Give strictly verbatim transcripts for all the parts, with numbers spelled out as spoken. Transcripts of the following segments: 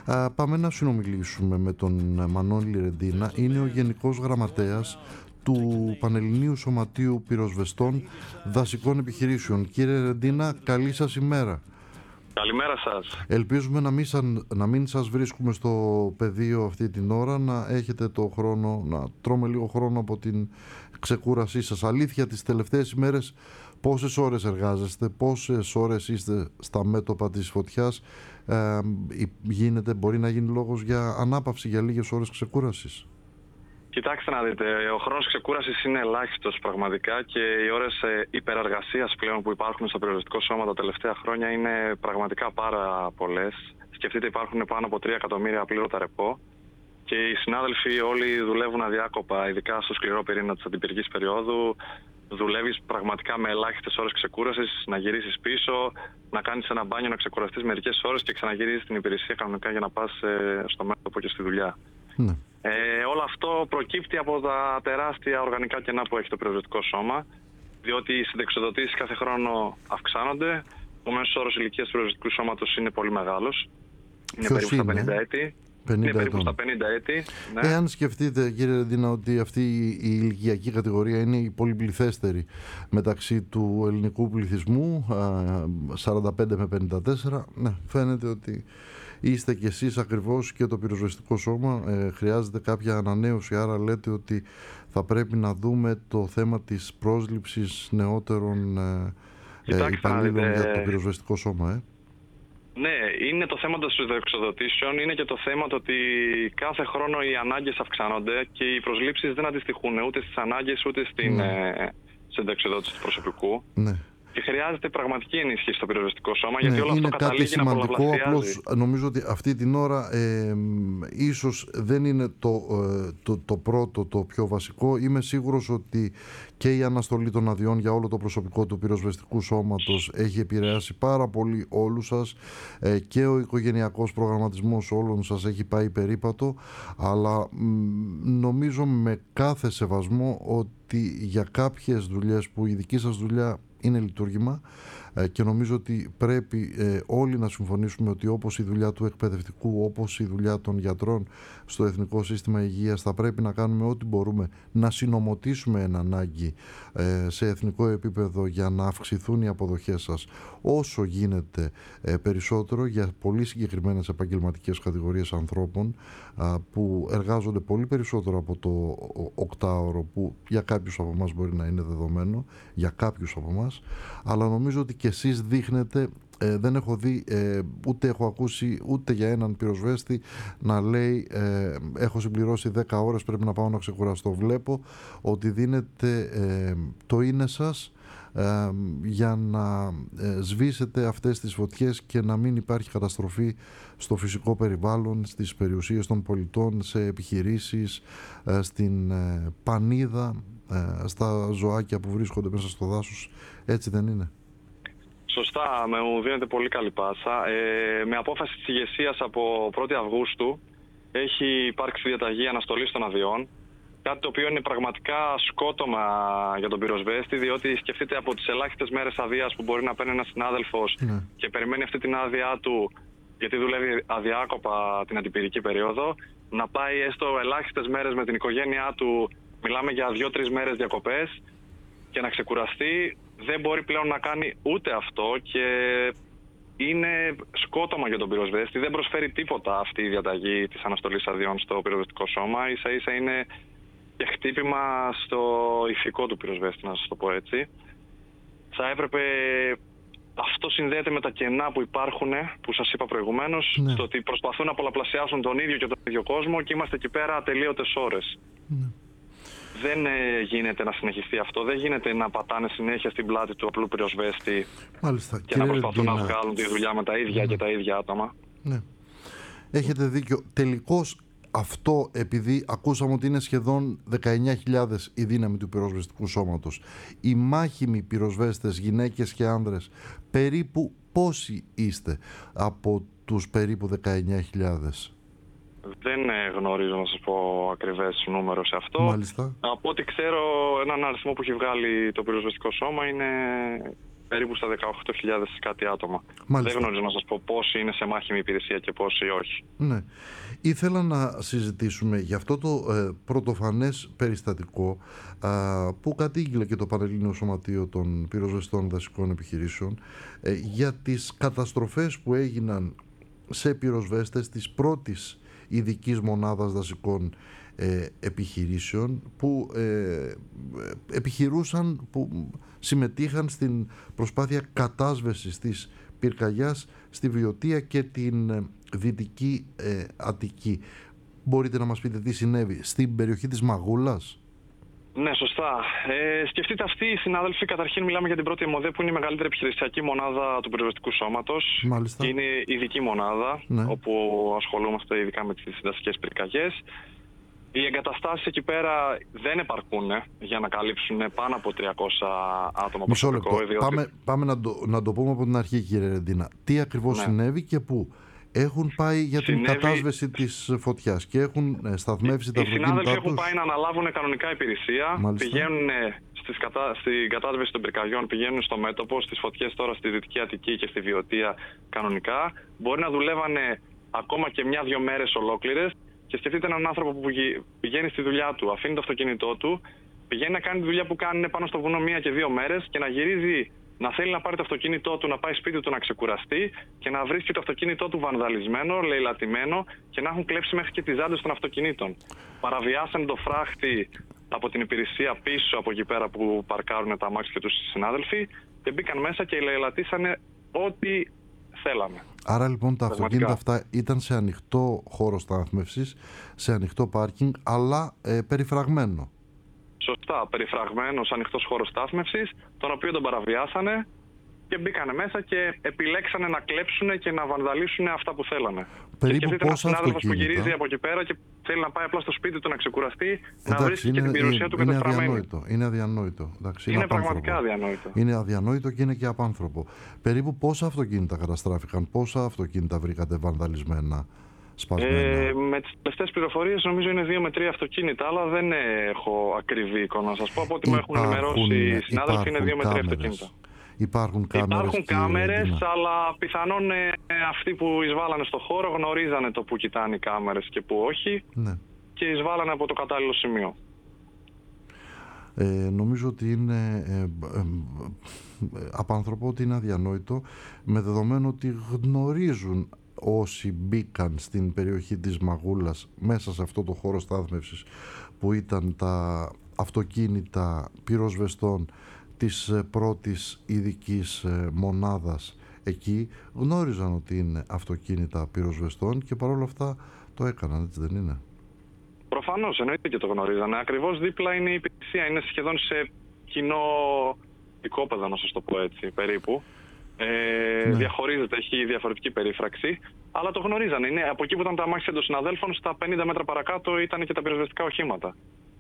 Α, πάμε να συνομιλήσουμε με τον Μανώλη Ρεντίνα. Είναι ο Γενικός Γραμματέας του Πανελληνίου Σωματείου Πυροσβεστών Δασικών Επιχειρήσεων. Κύριε Ρεντίνα, καλή σας ημέρα. Καλημέρα σας. Ελπίζουμε να μην, σαν, να μην σας βρίσκουμε στο πεδίο αυτή την ώρα, να έχετε το χρόνο, να τρώμε λίγο χρόνο από την ξεκούρασή σας. Αλήθεια, τις τελευταίες ημέρες πόσες ώρες εργάζεστε, πόσες ώρες είστε στα μέτωπα της φωτιάς, ε, γίνεται, μπορεί να γίνει λόγος για ανάπαυση, για λίγες ώρες ξεκούρασης? Κοιτάξτε να δείτε, ο χρόνος ξεκούρασης είναι ελάχιστος πραγματικά και οι ώρες υπερεργασίας πλέον που υπάρχουν στο πυροσβεστικό σώμα τα τελευταία χρόνια είναι πραγματικά πάρα πολλές. Σκεφτείτε, υπάρχουν πάνω από τρία εκατομμύρια απλήρωτα ρεπό και οι συνάδελφοι όλοι δουλεύουν αδιάκοπα, ειδικά στο σκληρό πυρήνα της αντιπυρικής περίοδου. Δουλεύεις πραγματικά με ελάχιστες ώρες ξεκούρασης, να γυρίσεις πίσω, να κάνεις ένα μπάνιο, να ξεκουραστείς μερικές ώρες και ξαναγυρίσεις στην υπηρεσία κανονικά για να πας στο μέτωπο και στη δουλειά. Ναι. Ε, όλο αυτό προκύπτει από τα τεράστια οργανικά κενά που έχει το πυροσβεστικό σώμα, διότι οι συνταξιοδοτήσεις κάθε χρόνο αυξάνονται. Ο μέσος όρος ηλικίας του πυροσβεστικού σώματος είναι πολύ μεγάλος. Είναι Ποιος περίπου είναι? στα πενήντα έτη. πενήντα είναι περίπου ετών. στα πενήντα έτη. Ναι. Εάν σκεφτείτε, κύριε Ρεντίνα, ότι αυτή η ηλικιακή κατηγορία είναι η πολυπληθέστερη μεταξύ του ελληνικού πληθυσμού, σαράντα πέντε με πενήντα τέσσερα, ναι, φαίνεται ότι είστε κι εσείς ακριβώς και το πυροσβεστικό σώμα ε, χρειάζεται κάποια ανανέωση, άρα λέτε ότι θα πρέπει να δούμε το θέμα της πρόσληψης νεότερων ε, ε, υπαλλήλων δείτε... για το πυροσβεστικό σώμα. Ε. Ναι, είναι το θέμα των συνταξιοδοτήσεων, είναι και το θέμα το ότι κάθε χρόνο οι ανάγκες αυξάνονται και οι προσλήψεις δεν αντιστοιχούν ούτε στις ανάγκες ούτε στην ναι. ε, συνταξιοδότηση του προσωπικού. Ναι. Και χρειάζεται πραγματική ενίσχυση στο πυροσβεστικό σώμα, γιατί ναι, όλο αυτό καταλήγει να πολλαπλασιάζει. Απλώς νομίζω ότι αυτή την ώρα ε, ίσως δεν είναι το, ε, το, το πρώτο, το πιο βασικό. Είμαι σίγουρος ότι και η αναστολή των αδειών για όλο το προσωπικό του πυροσβεστικού σώματος έχει επηρεάσει πάρα πολύ όλους σας, ε, και ο οικογενειακός προγραμματισμός όλων σας έχει πάει περίπατο, αλλά μ, νομίζω με κάθε σεβασμό ότι για κάποιες δουλειές που η δική σας δουλειά είναι λειτουργήμα, και νομίζω ότι πρέπει ε, όλοι να συμφωνήσουμε ότι όπως η δουλειά του εκπαιδευτικού, όπως η δουλειά των γιατρών στο Εθνικό Σύστημα Υγείας, θα πρέπει να κάνουμε ό,τι μπορούμε να συνομωτήσουμε εν ανάγκη ε, σε εθνικό επίπεδο για να αυξηθούν οι αποδοχές σας όσο γίνεται ε, περισσότερο για πολύ συγκεκριμένες επαγγελματικές κατηγορίες ανθρώπων α, που εργάζονται πολύ περισσότερο από το οκτάωρο που για κάποιους από εμάς μπορεί να είναι δεδομένο, για κάποιους από εμάς, αλλά νομίζω ότι και εσείς δείχνετε, ε, δεν έχω δει ε, ούτε έχω ακούσει ούτε για έναν πυροσβέστη να λέει ε, έχω συμπληρώσει δέκα ώρες, πρέπει να πάω να ξεκουραστώ. Βλέπω ότι δίνετε ε, το είναι σας ε, για να ε, σβήσετε αυτές τις φωτιές και να μην υπάρχει καταστροφή στο φυσικό περιβάλλον, στις περιουσίες των πολιτών, σε επιχειρήσεις, ε, στην ε, πανίδα, ε, στα ζωάκια που βρίσκονται μέσα στο δάσος. Έτσι δεν είναι? Σωστά, με μου δίνετε πολύ καλή πάσα. Ε, με απόφαση της ηγεσίας από πρώτη Αυγούστου έχει υπάρξει διαταγή αναστολής των αδειών. Κάτι το οποίο είναι πραγματικά σκότωμα για τον πυροσβέστη, διότι σκεφτείτε από τις ελάχιστες μέρες αδείας που μπορεί να παίρνει ένας συνάδελφος ναι. και περιμένει αυτή την άδειά του, γιατί δουλεύει αδιάκοπα την αντιπυρική περίοδο, να πάει έστω ελάχιστες μέρες με την οικογένειά του, μιλάμε για δύο-τρεις μέρες διακοπές, και να ξεκουραστεί. Δεν μπορεί πλέον να κάνει ούτε αυτό και είναι σκότωμα για τον πυροσβέστη. Δεν προσφέρει τίποτα αυτή η διαταγή της αναστολής αδειών στο πυροσβεστικό σώμα. Ίσα ίσα είναι και χτύπημα στο ηθικό του πυροσβέστη, να σας το πω έτσι. Θα έπρεπε... Αυτό συνδέεται με τα κενά που υπάρχουν, που σας είπα προηγουμένως, ναι. στο ότι προσπαθούν να πολλαπλασιάσουν τον ίδιο και τον ίδιο κόσμο και είμαστε εκεί πέρα ατελείωτες ώρες. Ναι. Δεν ε, γίνεται να συνεχιστεί αυτό. Δεν γίνεται να πατάνε συνέχεια στην πλάτη του απλού πυροσβέστη. Μάλιστα. Και να προσπαθούν Ρεντίνα. να βγάλουν τη δουλειά με τα ίδια ναι. και τα ίδια άτομα. Ναι. Έχετε δίκιο. Τελικώς αυτό, επειδή ακούσαμε ότι είναι σχεδόν δεκαεννιά χιλιάδες η δύναμη του πυροσβεστικού σώματος, οι μάχημοι πυροσβέστες, γυναίκες και άνδρες, περίπου πόσοι είστε από τους περίπου δεκαεννιά χιλιάδες? Δεν γνωρίζω να σας πω ακριβές νούμερο σε αυτό. Μάλιστα. Από ό,τι ξέρω, έναν αριθμό που έχει βγάλει το πυροσβεστικό σώμα είναι περίπου στα δεκαοκτώ χιλιάδες κάτι άτομα. Μάλιστα. Δεν γνωρίζω να σας πω πόσοι είναι σε μάχημη υπηρεσία και πόσοι όχι. Ναι. Ήθελα να συζητήσουμε για αυτό το ε, πρωτοφανές περιστατικό α, που κατήγγειλε και το Πανελλήνιο Σωματείο των Πυροσβεστών Δασικών Επιχειρήσεων ε, για τις καταστροφές που έγιναν σε πυροσβέστες της πρώτης ειδικής μονάδας δασικών ε, επιχειρήσεων που ε, επιχειρούσαν, που συμμετείχαν στην προσπάθεια κατάσβεσης της πυρκαγιάς στη Βιωτία και την Δυτική ε, Αττική. Μπορείτε να μας πείτε τι συνέβη στην περιοχή της Μαγούλας? Ναι, σωστά. Ε, σκεφτείτε, αυτοί οι συνάδελφοι, καταρχήν μιλάμε για την πρώτη ΕΜΟΔΕ, που είναι η μεγαλύτερη επιχειρησιακή μονάδα του πυροσβεστικού σώματος. Μάλιστα. Είναι ειδική μονάδα, ναι. όπου ασχολούμαστε ειδικά με τις δασικές πυρκαγιές. Οι εγκαταστάσεις εκεί πέρα δεν επαρκούν για να καλύψουν πάνω από τριακόσια άτομα. Μισό λεπτό. Διότι... Πάμε, πάμε να, το, να το πούμε από την αρχή, κύριε Ρεντίνα. Τι ακριβώς ναι. συνέβη και πού? Έχουν πάει για την συνέβη... κατάσβεση της φωτιάς και έχουν σταθμεύσει οι, τα αυτοκίνητά τους. Οι συνάδελφοι έχουν πάει να αναλάβουν κανονικά υπηρεσία. Μάλιστα. Πηγαίνουν στις κατα... στην κατάσβεση των πυρκαγιών, πηγαίνουν στο μέτωπο, στις φωτιές τώρα στη Δυτική Αττική και στη Βιωτία κανονικά. Μπορεί να δουλεύανε ακόμα και μια-δυο μέρες ολόκληρες. Και σκεφτείτε έναν άνθρωπο που πηγαίνει στη δουλειά του, αφήνει το αυτοκίνητό του, πηγαίνει να κάνει τη δουλειά που κάνουν πάνω στο βουνό μία και δύο μέρες και να γυρίζει, να θέλει να πάρει το αυτοκίνητό του, να πάει σπίτι του να ξεκουραστεί και να βρίσκει το αυτοκίνητό του βανδαλισμένο, λαιλατημένο και να έχουν κλέψει μέχρι και τις ζάντες των αυτοκινήτων. Παραβιάσαν το φράχτη από την υπηρεσία πίσω από εκεί πέρα που παρκάρουν τα αμάξια και τους συνάδελφοι και μπήκαν μέσα και λαιλατίσανε ό,τι θέλαμε. Άρα λοιπόν τα αυτοκίνητα αυτά ήταν σε ανοιχτό χώρο στάθμευσης, σε ανοιχτό πάρκινγκ, αλλά ε, περιφραγμένο. Σωστά, περιφραγμένος ανοιχτός χώρος στάθμευσης, τον οποίο τον παραβιάσανε και μπήκανε μέσα και επιλέξανε να κλέψουν και να βανδαλίσουν αυτά που θέλανε. Περίπου πόσα αυτοκίνητα? Συνάδελφος που γυρίζει από εκεί πέρα και θέλει να πάει απλά στο σπίτι του να ξεκουραστεί, εντάξει, να βρίσκει είναι, και την περιουσία είναι, του καταστραμμένη. Είναι αδιανόητο. Είναι, αδιανόητο. Εντάξει, είναι είναι πραγματικά αδιανόητο. Είναι αδιανόητο και είναι και απάνθρωπο. Περίπου πόσα αυτοκίνητα καταστράφηκαν, πόσα αυτοκίνητα βρήκατε βανδαλισμένα, σπασμένα? Ε, με τις τελευταίες πληροφορίες νομίζω είναι δύο με τρία αυτοκίνητα, αλλά δεν έχω ακριβή εικόνα να σας πω. Από ό,τι μου έχουν ενημερώσει οι συνάδελφοι είναι δύο με τρία αυτοκίνητα. Υπάρχουν κάμερες, Υπάρχουν κάμερες, αλλά πιθανόν ε, αυτοί που εισβάλλανε στο χώρο γνωρίζανε το που κοιτάνε οι κάμερες και που όχι, ναι. και εισβάλλανε από το κατάλληλο σημείο. Ε, νομίζω ότι είναι ε, ε, ε, απάνθρωπο, ότι είναι αδιανόητο, με δεδομένο ότι γνωρίζουν όσοι μπήκαν στην περιοχή της Μαγούλας μέσα σε αυτό το χώρο στάθμευσης που ήταν τα αυτοκίνητα πυροσβεστών της πρώτης ειδικής μονάδας εκεί, γνώριζαν ότι είναι αυτοκίνητα πυροσβεστών και παρόλα αυτά το έκαναν, έτσι δεν είναι? Προφανώς, εννοείται και το γνωρίζανε. Ακριβώς δίπλα είναι η υπηρεσία, είναι σχεδόν σε κοινό οικόπεδο, να σας το πω έτσι, περίπου. Ε, ναι. Διαχωρίζεται, έχει διαφορετική περίφραξη, αλλά το γνωρίζανε. Είναι από εκεί που ήταν τα αμάξια των συναδέλφων, στα πενήντα μέτρα παρακάτω ήταν και τα πυροσβεστικά οχήματα.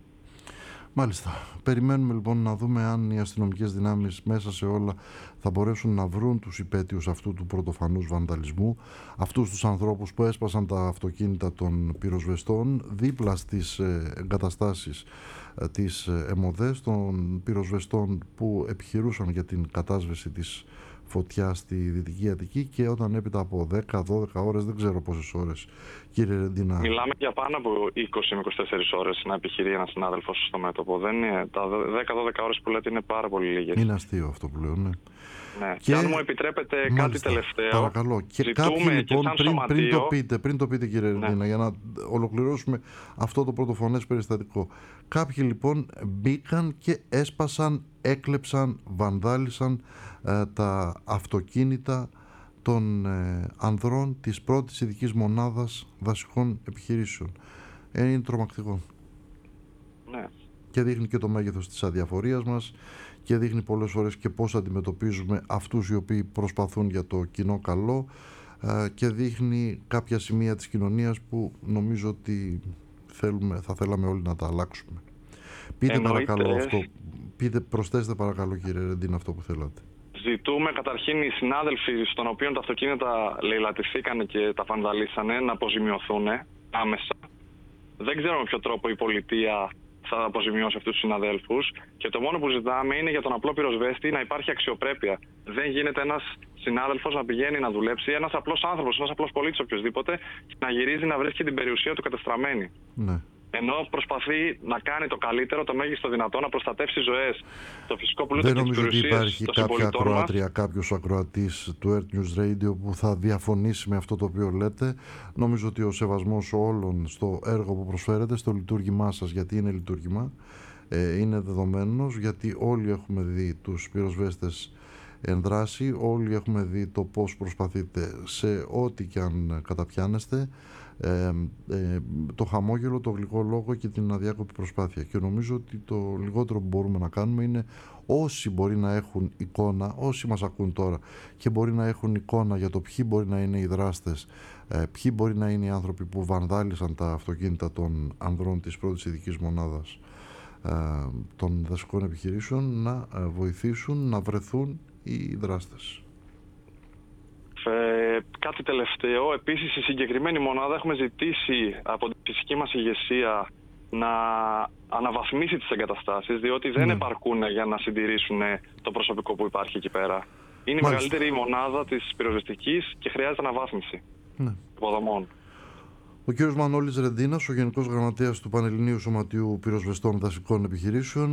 Μάλιστα. Περιμένουμε λοιπόν να δούμε αν οι αστυνομικές δυνάμεις μέσα σε όλα θα μπορέσουν να βρουν τους υπαίτιους αυτού του πρωτοφανούς βανδαλισμού, αυτούς τους ανθρώπους που έσπασαν τα αυτοκίνητα των πυροσβεστών δίπλα στις εγκαταστάσεις της ΕΜΟΔΕ, των πυροσβεστών που επιχειρούσαν για την κατάσβεση της φωτιά στη Δυτική Αττική, και όταν έπειτα από δέκα δώδεκα ώρες, δεν ξέρω πόσες ώρες, κύριε Ρεντίνα. Μιλάμε για πάνω από είκοσι με είκοσι τέσσερις ώρες να επιχειρεί ένας συνάδελφος στο μέτωπο. Δεν είναι, τα δέκα δώδεκα ώρες που λέτε είναι πάρα πολύ λίγες. Είναι αστείο αυτό που λέω, ναι. Ναι. Και, και αν μου επιτρέπετε, μάλιστα, κάτι τελευταίο. Παρακαλώ. Και κάποιοι λοιπόν, και πριν, πριν, το πείτε, πριν το πείτε κύριε Ρεντίνα, ναι, για να ολοκληρώσουμε αυτό το πρωτοφανές περιστατικό. Κάποιοι λοιπόν μπήκαν και έσπασαν, έκλεψαν, βανδάλισαν ε, τα αυτοκίνητα των ε, ανδρών της πρώτης ειδικής μονάδας δασικών επιχειρήσεων. Ε, είναι τρομακτικό. Ναι. Και δείχνει και το μέγεθος της αδιαφορίας μας και δείχνει πολλές φορές και πώς αντιμετωπίζουμε αυτούς οι οποίοι προσπαθούν για το κοινό καλό, ε, και δείχνει κάποια σημεία της κοινωνίας που νομίζω ότι θέλουμε, θα θέλαμε όλοι να τα αλλάξουμε. Πείτε Εννοείται. παρακαλώ αυτό, πείτε, προσθέστε παρακαλώ κύριε Ρεντίνα αυτό που θέλατε. Ζητούμε καταρχήν οι συνάδελφοι στον οποίο τα αυτοκίνητα λαιλατηθήκανε και τα βανδαλίσανε να αποζημιωθούν άμεσα. Δεν ξέρω με ποιο τρόπο η πολιτεία θα αποζημιώσει αυτούς τους συναδέλφους. Και το μόνο που ζητάμε είναι για τον απλό πυροσβέστη να υπάρχει αξιοπρέπεια. Δεν γίνεται ένας συνάδελφος να πηγαίνει να δουλέψει, ένας απλός άνθρωπος, ένας απλός πολίτης οποιοδήποτε, να γυρίζει να βρίσκει την περιουσία του κατεστραμμένη. Ναι. Ενώ προσπαθεί να κάνει το καλύτερο, το μέγιστο δυνατό, να προστατεύσει ζωές, το φυσικό πλούτο Δεν και τις νομίζω ότι περιουσίες υπάρχει των κάποια συμπολιτών μας. ακροάτρια, κάποιος ακροατής του Earth News Radio που θα διαφωνήσει με αυτό το οποίο λέτε. Νομίζω ότι ο σεβασμός όλων στο έργο που προσφέρετε, στο λειτουργήμά σας, γιατί είναι λειτουργήμα, ε, είναι δεδομένος, γιατί όλοι έχουμε δει τους πυροσβέστες εν δράση, όλοι έχουμε δει το πώς προσπαθείτε σε ό,τι και αν καταπιάνεστε, ε, ε, το χαμόγελο, το γλυκό λόγο και την αδιάκοπη προσπάθεια. Και νομίζω ότι το λιγότερο που μπορούμε να κάνουμε είναι, όσοι μπορεί να έχουν εικόνα, όσοι μας ακούν τώρα και μπορεί να έχουν εικόνα για το ποιοι μπορεί να είναι οι δράστες, ε, ποιοι μπορεί να είναι οι άνθρωποι που βανδάλισαν τα αυτοκίνητα των ανδρών της πρώτης ειδικής μονάδας ε, των δασικών επιχειρήσεων, να ε, βοηθήσουν να βρεθούν οι δράστες. Ε, κάτι τελευταίο. Επίσης, η συγκεκριμένη μονάδα έχουμε ζητήσει από τη φυσική μας ηγεσία να αναβαθμίσει τις εγκαταστάσεις, διότι δεν ναι. επαρκούν για να συντηρήσουν το προσωπικό που υπάρχει εκεί πέρα. Είναι η Μάλιστα. μεγαλύτερη μονάδα της πυροσβεστικής και χρειάζεται αναβάθμιση ναι. υποδομών. Ο κύριος Μανώλης Ρεντίνας, ο Γενικός Γραμματέας του Πανελληνίου Σωματείου Πυροσβεστών Δασικών Επιχειρήσεων.